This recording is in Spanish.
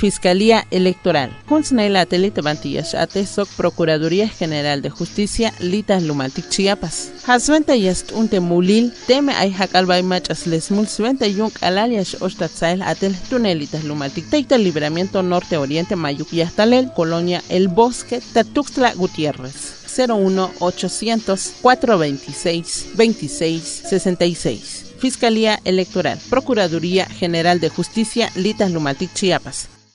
Fiscalía Electoral. Kunsnaila Telitebantillas Atesok Procuraduría General de Justicia Litas Lumaltic Chiapas. Hasventa yast un temulil teme ay hakalbay machas lesmul sventa yung alalias ostatzail atel tunelitas Lumaltic Teita Libramiento Norte Oriente Mayuc Yastalel Colonia El Bosque Tatuxtla Gutiérrez. 01800 426 2666. Fiscalía Electoral. Procuraduría General de Justicia Litas Lumaltic Chiapas.